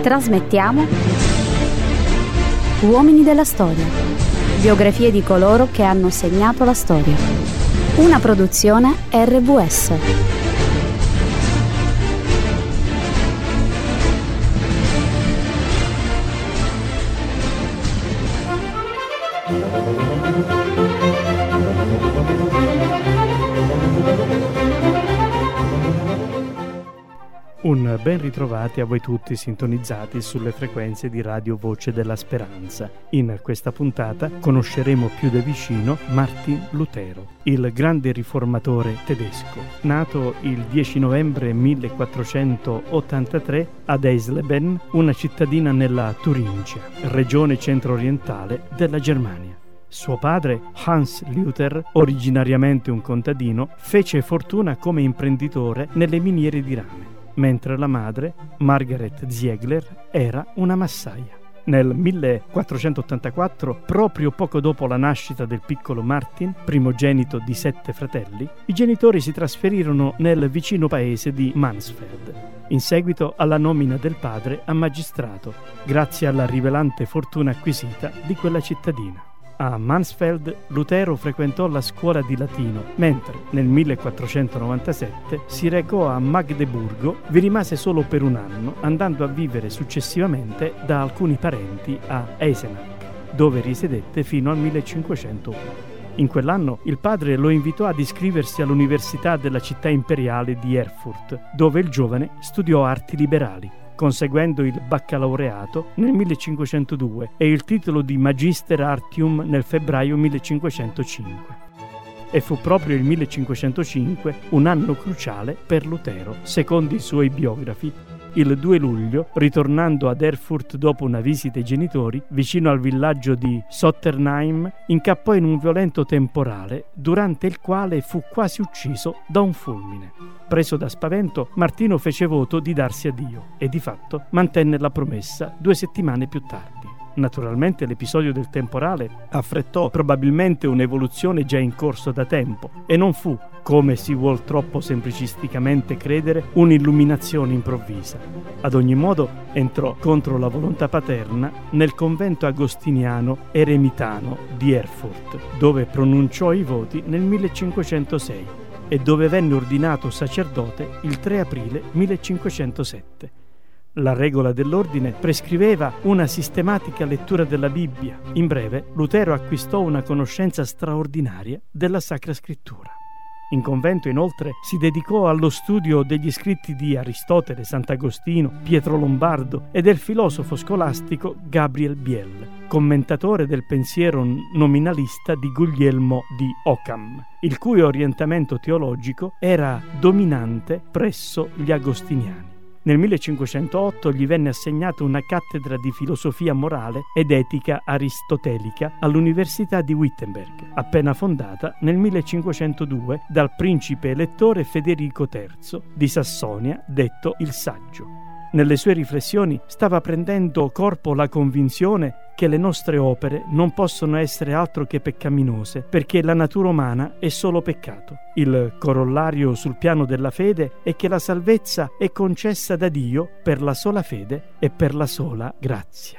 Trasmettiamo Uomini della Storia. Biografie di coloro che hanno segnato la storia. Una produzione RVS. Un ben ritrovati a voi tutti sintonizzati sulle frequenze di Radio Voce della Speranza. In questa puntata conosceremo più da vicino Martin Lutero, il grande riformatore tedesco, nato il 10 novembre 1483 ad Eisleben, una cittadina nella Turingia, regione centro-orientale della Germania. Suo padre, Hans Luther, originariamente un contadino, fece fortuna come imprenditore nelle miniere di rame, mentre la madre, Margaret Ziegler, era una massaia. Nel 1484, proprio poco dopo la nascita del piccolo Martin, primogenito di 7 fratelli, i genitori si trasferirono nel vicino paese di Mansfeld, in seguito alla nomina del padre a magistrato, grazie alla rivelante fortuna acquisita di quella cittadina. A Mansfeld Lutero frequentò la scuola di latino, mentre nel 1497 si recò a Magdeburgo, vi rimase solo per un anno, andando a vivere successivamente da alcuni parenti a Eisenach, dove risiedette fino al 1501. In quell'anno il padre lo invitò ad iscriversi all'università della città imperiale di Erfurt, dove il giovane studiò arti liberali, conseguendo il baccalaureato nel 1502 e il titolo di Magister Artium nel febbraio 1505. E fu proprio il 1505 un anno cruciale per Lutero, secondo i suoi biografi. Il 2 luglio, ritornando ad Erfurt dopo una visita ai genitori, vicino al villaggio di Sotternheim, incappò in un violento temporale, durante il quale fu quasi ucciso da un fulmine. Preso da spavento, Martino fece voto di darsi a Dio e di fatto mantenne la promessa 2 settimane più tardi. Naturalmente l'episodio del temporale affrettò probabilmente un'evoluzione già in corso da tempo e non fu, come si vuol troppo semplicisticamente credere, un'illuminazione improvvisa. Ad ogni modo entrò contro la volontà paterna nel convento agostiniano eremitano di Erfurt, dove pronunciò i voti nel 1506 e dove venne ordinato sacerdote il 3 aprile 1507. La regola dell'ordine prescriveva una sistematica lettura della Bibbia. In breve, Lutero acquistò una conoscenza straordinaria della Sacra Scrittura. In convento, inoltre, si dedicò allo studio degli scritti di Aristotele, Sant'Agostino, Pietro Lombardo e del filosofo scolastico Gabriel Biel, commentatore del pensiero nominalista di Guglielmo di Ockham, il cui orientamento teologico era dominante presso gli agostiniani. Nel 1508 gli venne assegnata una cattedra di filosofia morale ed etica aristotelica all'Università di Wittenberg, appena fondata nel 1502 dal principe elettore Federico III di Sassonia, detto il Saggio. Nelle sue riflessioni stava prendendo corpo la convinzione che le nostre opere non possono essere altro che peccaminose, perché la natura umana è solo peccato. Il corollario sul piano della fede è che la salvezza è concessa da Dio per la sola fede e per la sola grazia.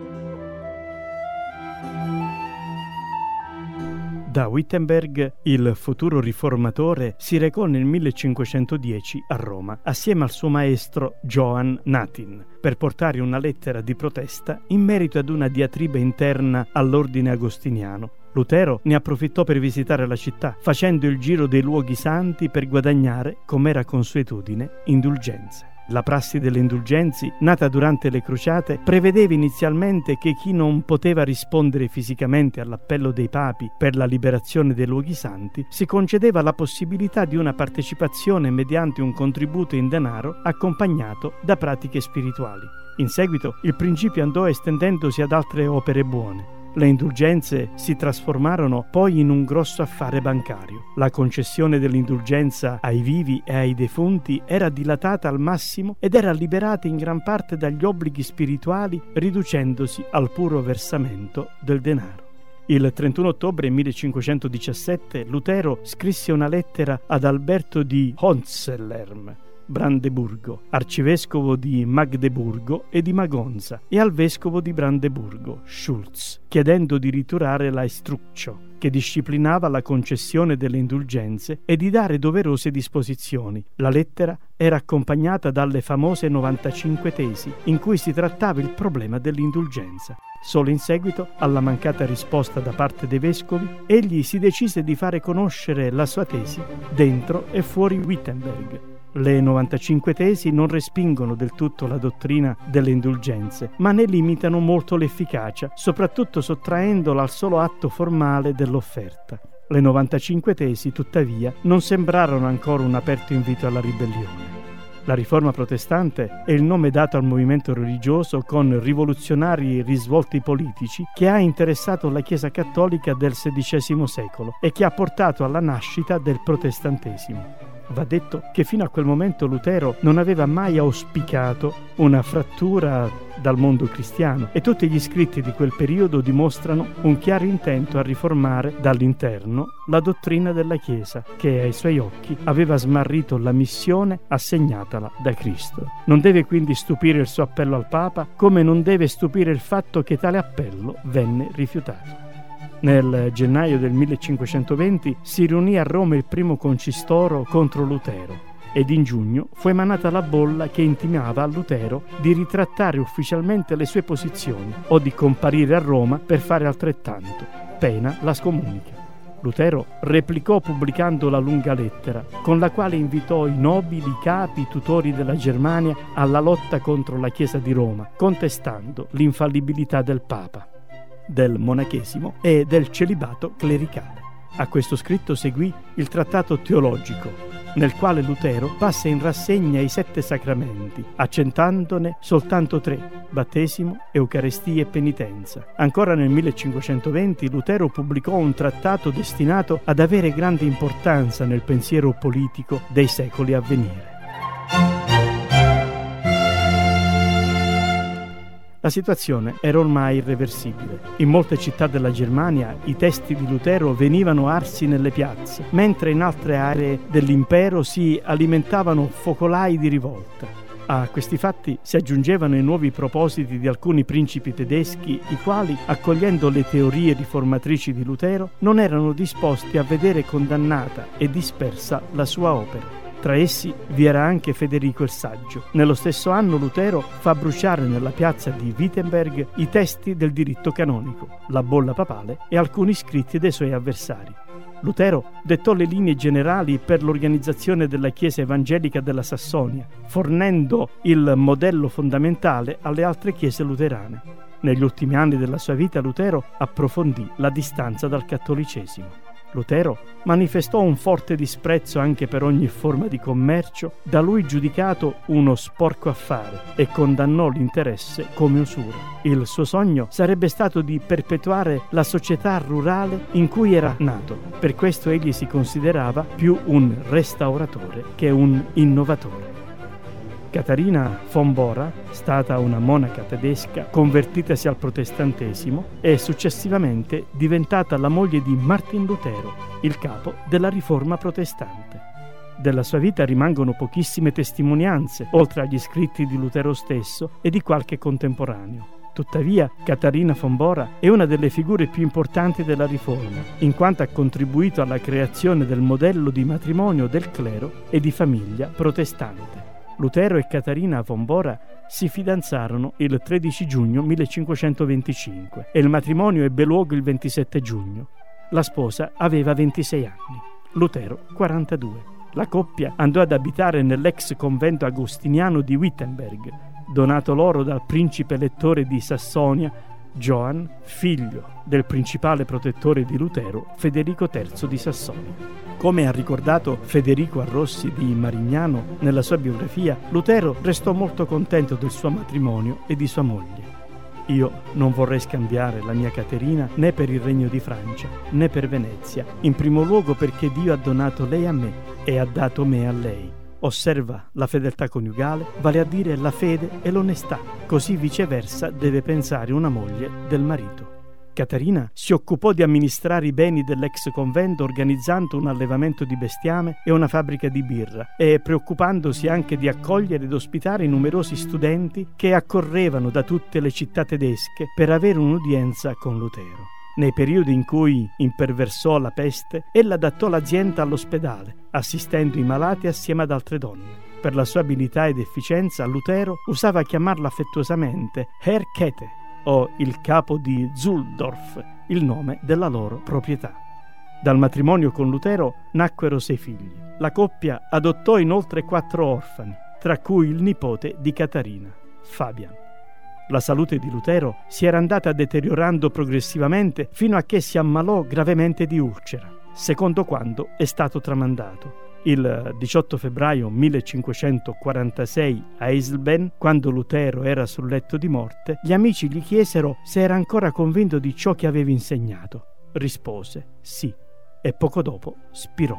Da Wittenberg il futuro riformatore si recò nel 1510 a Roma assieme al suo maestro Johann Natin per portare una lettera di protesta in merito ad una diatriba interna all'ordine agostiniano. Lutero ne approfittò per visitare la città, facendo il giro dei luoghi santi per guadagnare, come era consuetudine, indulgenze. La prassi delle indulgenze, nata durante le crociate, prevedeva inizialmente che chi non poteva rispondere fisicamente all'appello dei papi per la liberazione dei luoghi santi si concedeva la possibilità di una partecipazione mediante un contributo in denaro accompagnato da pratiche spirituali. In seguito il principio andò estendendosi ad altre opere buone. Le indulgenze si trasformarono poi in un grosso affare bancario. La concessione dell'indulgenza ai vivi e ai defunti era dilatata al massimo ed era liberata in gran parte dagli obblighi spirituali, riducendosi al puro versamento del denaro. Il 31 ottobre 1517 Lutero scrisse una lettera ad Alberto di Hohenzollern, Brandeburgo, arcivescovo di Magdeburgo e di Magonza, e al vescovo di Brandeburgo, Schulz, chiedendo di ritirare la Instructio, che disciplinava la concessione delle indulgenze, e di dare doverose disposizioni. La lettera era accompagnata dalle famose 95 tesi, in cui si trattava il problema dell'indulgenza. Solo in seguito alla mancata risposta da parte dei vescovi, egli si decise di fare conoscere la sua tesi dentro e fuori Wittenberg. Le 95 tesi non respingono del tutto la dottrina delle indulgenze, ma ne limitano molto l'efficacia, soprattutto sottraendola al solo atto formale dell'offerta. Le 95 tesi, tuttavia, non sembrarono ancora un aperto invito alla ribellione. La Riforma protestante è il nome dato al movimento religioso con rivoluzionari risvolti politici che ha interessato la Chiesa cattolica del XVI secolo e che ha portato alla nascita del protestantesimo. Va detto che fino a quel momento Lutero non aveva mai auspicato una frattura dal mondo cristiano, e tutti gli scritti di quel periodo dimostrano un chiaro intento a riformare dall'interno la dottrina della Chiesa, che ai suoi occhi aveva smarrito la missione assegnatala da Cristo. Non deve quindi stupire il suo appello al Papa, come non deve stupire il fatto che tale appello venne rifiutato. Nel gennaio del 1520 si riunì a Roma il primo concistoro contro Lutero, ed in giugno fu emanata la bolla che intimava a Lutero di ritrattare ufficialmente le sue posizioni o di comparire a Roma per fare altrettanto, pena la scomunica. Lutero replicò pubblicando la lunga lettera, con la quale invitò i nobili capi tutori della Germania alla lotta contro la Chiesa di Roma, contestando l'infallibilità del Papa, del monachesimo e del celibato clericale. A questo scritto seguì il trattato teologico, nel quale Lutero passa in rassegna i 7 sacramenti, accentandone soltanto 3, battesimo, eucaristia e penitenza. Ancora nel 1520 Lutero pubblicò un trattato destinato ad avere grande importanza nel pensiero politico dei secoli a venire. La situazione era ormai irreversibile. In molte città della Germania i testi di Lutero venivano arsi nelle piazze, mentre in altre aree dell'impero si alimentavano focolai di rivolta. A questi fatti si aggiungevano i nuovi propositi di alcuni principi tedeschi, i quali, accogliendo le teorie riformatrici di Lutero, non erano disposti a vedere condannata e dispersa la sua opera. Tra essi vi era anche Federico il Saggio. Nello stesso anno Lutero fa bruciare nella piazza di Wittenberg i testi del diritto canonico, la bolla papale e alcuni scritti dei suoi avversari. Lutero dettò le linee generali per l'organizzazione della Chiesa evangelica della Sassonia, fornendo il modello fondamentale alle altre chiese luterane. Negli ultimi anni della sua vita Lutero approfondì la distanza dal cattolicesimo. Lutero manifestò un forte disprezzo anche per ogni forma di commercio, da lui giudicato uno sporco affare, e condannò l'interesse come usura. Il suo sogno sarebbe stato di perpetuare la società rurale in cui era nato. Per questo egli si considerava più un restauratore che un innovatore. Caterina von Bora, stata una monaca tedesca convertitasi al protestantesimo, è successivamente diventata la moglie di Martin Lutero, il capo della Riforma protestante. Della sua vita rimangono pochissime testimonianze, oltre agli scritti di Lutero stesso e di qualche contemporaneo. Tuttavia, Caterina von Bora è una delle figure più importanti della Riforma, in quanto ha contribuito alla creazione del modello di matrimonio del clero e di famiglia protestante. Lutero e Caterina von Bora si fidanzarono il 13 giugno 1525 e il matrimonio ebbe luogo il 27 giugno. La sposa aveva 26 anni, Lutero 42. La coppia andò ad abitare nell'ex convento agostiniano di Wittenberg, donato loro dal principe elettore di Sassonia, Johann, figlio del principale protettore di Lutero, Federico III di Sassonia. Come ha ricordato Federico Arrossi di Marignano nella sua biografia, Lutero restò molto contento del suo matrimonio e di sua moglie. Io non vorrei scambiare la mia Caterina né per il Regno di Francia né per Venezia, in primo luogo perché Dio ha donato lei a me e ha dato me a lei. Osserva la fedeltà coniugale, vale a dire la fede e l'onestà, così viceversa deve pensare una moglie del marito. Caterina si occupò di amministrare i beni dell'ex convento organizzando un allevamento di bestiame e una fabbrica di birra e preoccupandosi anche di accogliere ed ospitare i numerosi studenti che accorrevano da tutte le città tedesche per avere un'udienza con Lutero. Nei periodi in cui imperversò la peste, ella adattò l'azienda all'ospedale, assistendo i malati assieme ad altre donne. Per la sua abilità ed efficienza, Lutero usava chiamarla affettuosamente Herr Käthe, o il capo di Zuldorf, il nome della loro proprietà. Dal matrimonio con Lutero nacquero 6 figli. La coppia adottò inoltre 4 orfani, tra cui il nipote di Caterina, Fabian. La salute di Lutero si era andata deteriorando progressivamente fino a che si ammalò gravemente di ulcera, secondo quanto è stato tramandato. Il 18 febbraio 1546 a Eisleben, quando Lutero era sul letto di morte, gli amici gli chiesero se era ancora convinto di ciò che aveva insegnato. Rispose sì e poco dopo spirò.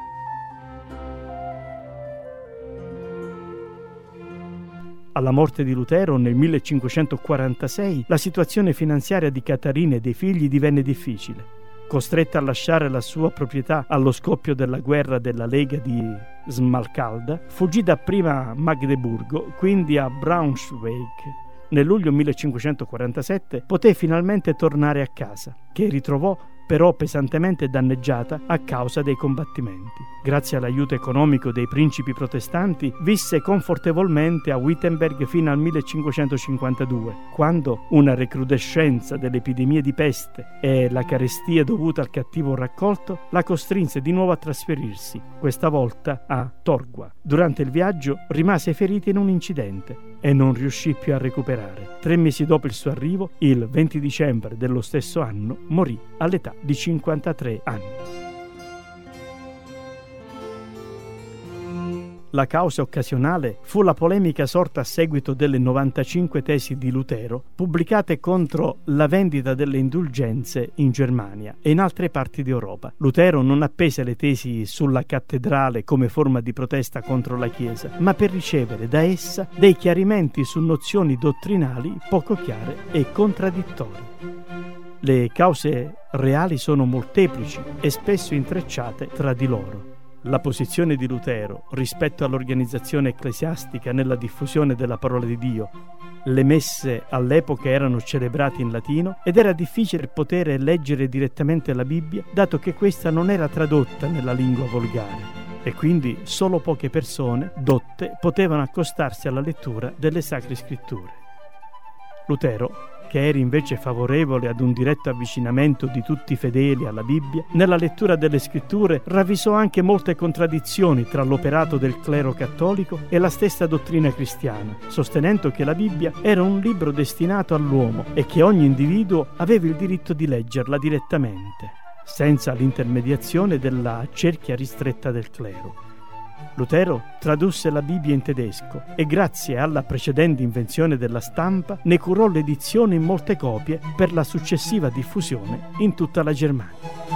Alla morte di Lutero nel 1546 la situazione finanziaria di Caterina e dei figli divenne difficile. Costretta a lasciare la sua proprietà allo scoppio della guerra della Lega di Smalkalda, fuggì dapprima a Magdeburgo, quindi a Braunschweig. Nel luglio 1547 poté finalmente tornare a casa, che ritrovò però pesantemente danneggiata a causa dei combattimenti. Grazie all'aiuto economico dei principi protestanti, visse confortevolmente a Wittenberg fino al 1552, quando una recrudescenza delle epidemie di peste e la carestia dovuta al cattivo raccolto la costrinse di nuovo a trasferirsi, questa volta a Torgau. Durante il viaggio rimase ferita in un incidente e non riuscì più a recuperare. 3 mesi dopo il suo arrivo, il 20 dicembre dello stesso anno, morì all'età di 53 anni. La causa occasionale fu la polemica sorta a seguito delle 95 tesi di Lutero pubblicate contro la vendita delle indulgenze in Germania e in altre parti d'Europa. Lutero non appese le tesi sulla cattedrale come forma di protesta contro la Chiesa, ma per ricevere da essa dei chiarimenti su nozioni dottrinali poco chiare e contraddittorie. Le cause reali sono molteplici e spesso intrecciate tra di loro. La posizione di Lutero rispetto all'organizzazione ecclesiastica nella diffusione della parola di Dio. Le messe all'epoca erano celebrate in latino ed era difficile poter leggere direttamente la Bibbia, dato che questa non era tradotta nella lingua volgare e quindi solo poche persone dotte potevano accostarsi alla lettura delle Sacre Scritture. Lutero, che era invece favorevole ad un diretto avvicinamento di tutti i fedeli alla Bibbia, nella lettura delle Scritture ravvisò anche molte contraddizioni tra l'operato del clero cattolico e la stessa dottrina cristiana, sostenendo che la Bibbia era un libro destinato all'uomo e che ogni individuo aveva il diritto di leggerla direttamente, senza l'intermediazione della cerchia ristretta del clero. Lutero tradusse la Bibbia in tedesco e grazie alla precedente invenzione della stampa ne curò l'edizione in molte copie per la successiva diffusione in tutta la Germania.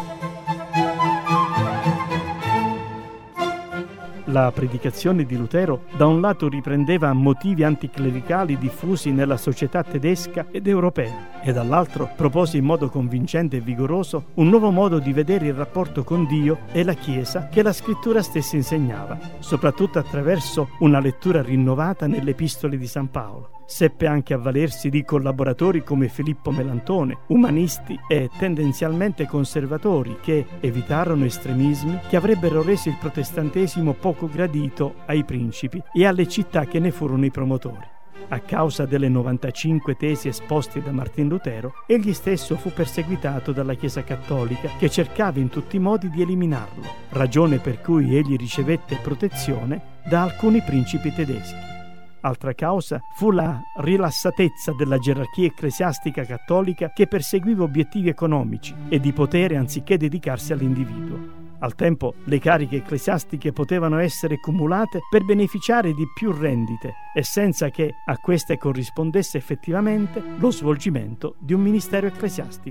La predicazione di Lutero da un lato riprendeva motivi anticlericali diffusi nella società tedesca ed europea e dall'altro propose in modo convincente e vigoroso un nuovo modo di vedere il rapporto con Dio e la Chiesa che la Scrittura stessa insegnava, soprattutto attraverso una lettura rinnovata nelle epistole di San Paolo. Seppe anche avvalersi di collaboratori come Filippo Melantone, umanisti e tendenzialmente conservatori che evitarono estremismi che avrebbero reso il protestantesimo poco gradito ai principi e alle città che ne furono i promotori. A causa delle 95 tesi esposte da Martin Lutero, egli stesso fu perseguitato dalla Chiesa Cattolica che cercava in tutti i modi di eliminarlo, ragione per cui egli ricevette protezione da alcuni principi tedeschi. Altra causa fu la rilassatezza della gerarchia ecclesiastica cattolica che perseguiva obiettivi economici e di potere anziché dedicarsi all'individuo. Al tempo le cariche ecclesiastiche potevano essere cumulate per beneficiare di più rendite e senza che a queste corrispondesse effettivamente lo svolgimento di un ministero ecclesiastico.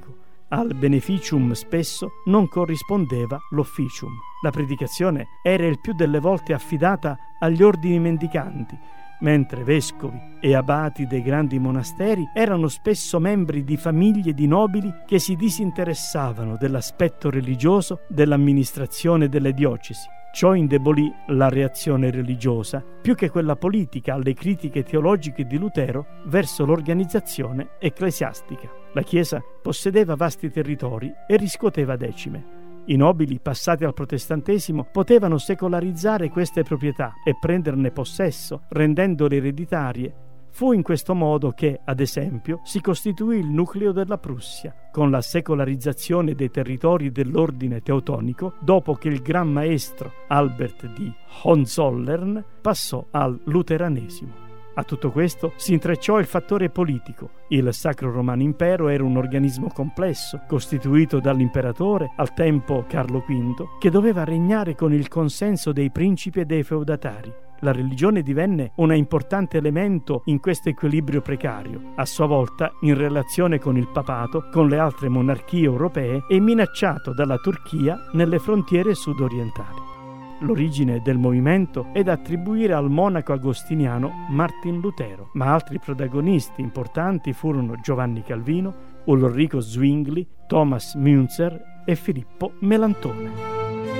Al beneficium spesso non corrispondeva l'officium. La predicazione era il più delle volte affidata agli ordini mendicanti, mentre vescovi e abati dei grandi monasteri erano spesso membri di famiglie di nobili che si disinteressavano dell'aspetto religioso dell'amministrazione delle diocesi. Ciò indebolì la reazione religiosa più che quella politica alle critiche teologiche di Lutero verso l'organizzazione ecclesiastica. La Chiesa possedeva vasti territori e riscuoteva decime. I nobili, passati al protestantesimo, potevano secolarizzare queste proprietà e prenderne possesso, rendendole ereditarie. Fu in questo modo che, ad esempio, si costituì il nucleo della Prussia, con la secolarizzazione dei territori dell'ordine teutonico, dopo che il gran maestro Albert di Hohenzollern passò al luteranesimo. A tutto questo si intrecciò il fattore politico. Il Sacro Romano Impero era un organismo complesso, costituito dall'imperatore, al tempo Carlo V, che doveva regnare con il consenso dei principi e dei feudatari. La religione divenne un importante elemento in questo equilibrio precario, a sua volta in relazione con il papato, con le altre monarchie europee e minacciato dalla Turchia nelle frontiere sudorientali. L'origine del movimento è da attribuire al monaco agostiniano Martin Lutero, ma altri protagonisti importanti furono Giovanni Calvino, Ulrico Zwingli, Thomas Münzer e Filippo Melantone.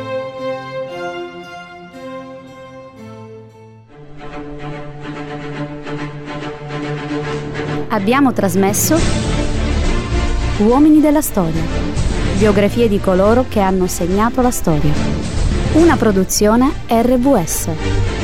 Abbiamo trasmesso Uomini della Storia, biografie di coloro che hanno segnato la storia. Una produzione RVS.